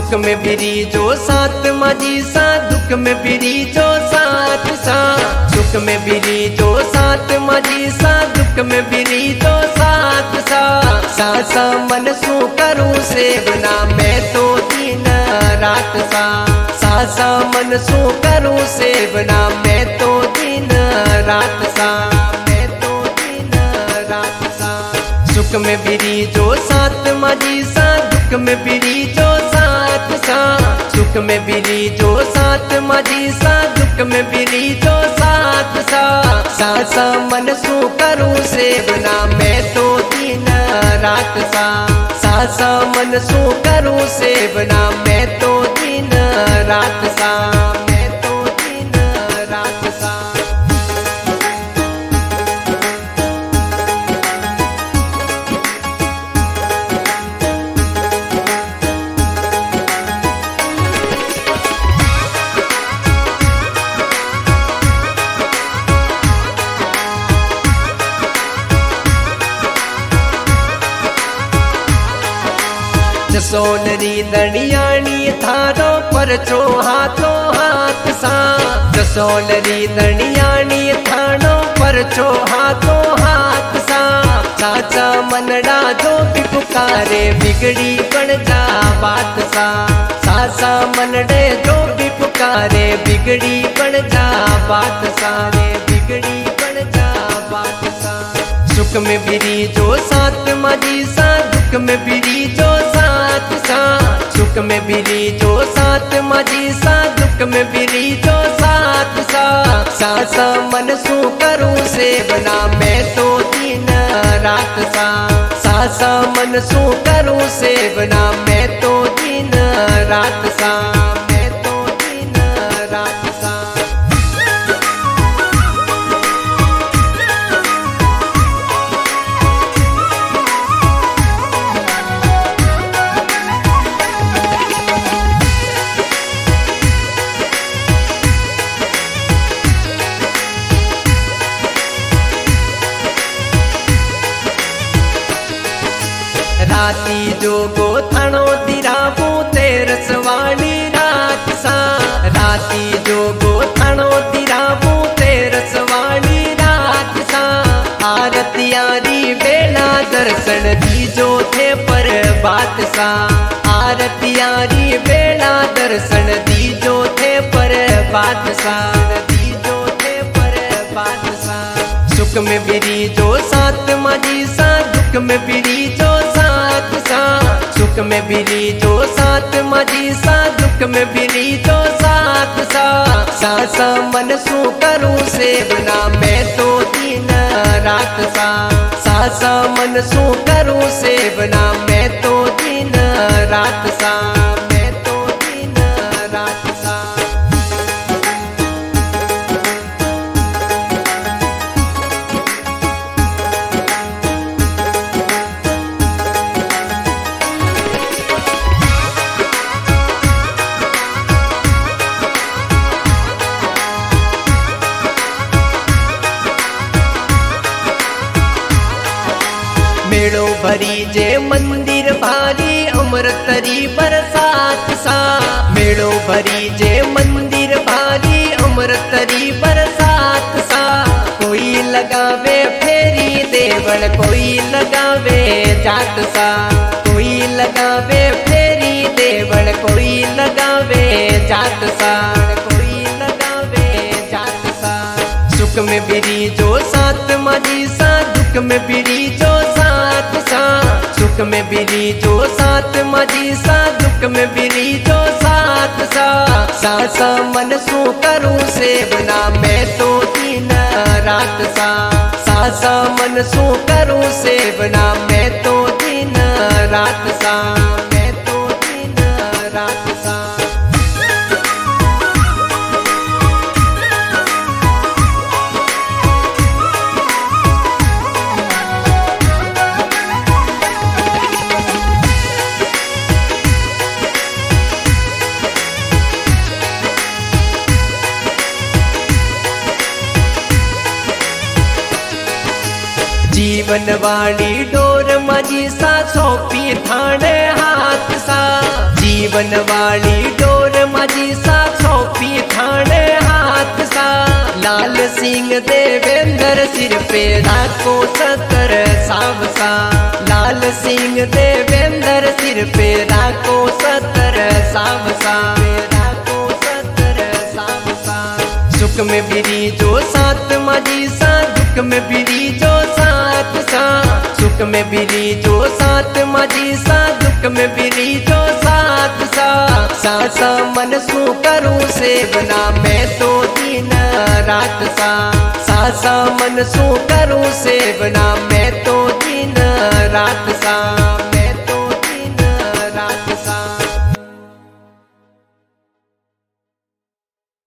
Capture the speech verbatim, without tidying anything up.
सुख में बिरी जो साथ माझी सा, दुख में बिरी जो साथ सा। सुख में बिरी जो साथ माझी सा, दुख में बिरी जो साथ सा। सा सा मन सु करूं सेवना मैं तो दिन रात सा। सा सा मन सु करूं सेवना मैं तो दिन रात सा, मैं तो दिन रात सा। सुख में बिरी जो साथ माझी सा, दुख में बिरी जो साथ सा। सुख में बिरी जो साथ माझी सा, दुख में बिरी जो साथ सा। सा सा मन सु करूं सेवना मैं तो दिन रात सा। सा सा मन सु करूं सेवना मैं तो दिन रात सा, मैं तो दिन रात सा। जसोलरी दणियाणी थारो परचो हाथो हाथ सा। जसोलरी दणियाणी थानो परचो हाथो हाथ सा। चाचा मनड़ा जो भी पुकारे बिगड़ी बन जा बात सा। सासा मनड़े जो भी पुकारे बिगड़ी बन जा बात सा, रे बिगड़ी बन जा बात सा। सुख में बिरी जो साथ माझी सा, दुख में बिरी जो साथ सा। सुख में बिरी जो साथ माझी सा, दुख में बिरी जो साथ सा। सा सा मन सु करूं सेवना मैं तो दिन रात सा। सा सा मन सु करूं सेवना मैं तो दिन रात सा, मैं तो दिन रात सा। राती जो गो थानो दिराबू तेरस वाली रात सा। राती जो गो थानो दिराबू तेरस वाली रात सा। आरतियारी बेला दर्शन दीजो थे पर बात सा। आरतियारी बेला दर्शन दीजो थे पर बात सा, दीजो थे पर बात सा। सुख में बिरी जो साथ माझी सा, दुख में बिरी जो साथ सा। सुख में बिरी जो साथ माझी सा, दुख में बिरी जो साथ सा। सा सा मन सु करूं सेवना मैं तो दिन रात सा। सा सा मन सु करूं सेवना मैं तो दिन रात सा, मैं तो दिन रात सा। मेड़ो भरी जे मंदिर भारी अमृतरी बरसात सा। मेड़ो भरी जे मंदिर भारी अमृतरी बरसात सा। कोई लगावे फेरी देवल, कोई लगावे जात सा। कोई लगावे फेरी देवल, कोई लगावे जात सा, कोई लगावे जात सा। सुख में बिरी जो साथ माझी सा, दुख में बिरी जो साथ सा। सुख में बिरी जो साथ माझी सा, दुख में बिरी जो साथ सा। सा सा मन सु करूं सेवना मैं तो दिन रात सा। सा सा मन सु करूं सेवना मैं तो दिन रात सा, मैं तो दिन रात सा। जीवन वाली डोर माझी सा, सोपी थाने हाथ सा। सा जीवन वाली डोर माझी सा सौंपी थाने हाथ सा लाल सिंह देवेंद्र सिर पे राखो सतर साव सा लाल सिंह देवेंद्र सिर पे राखो सतर साव सा राखो सतर साव सा सुख में बिरी जो साथ माझी सा दुख में बिरी जो साथ सा सुख में बिरी जो साथ माझी सा दुख में बिरी जो साथ सा सा सा मन सु करूं सेवना मैं तो दिन रात सा सा सा मन सु करूं सेवना मैं तो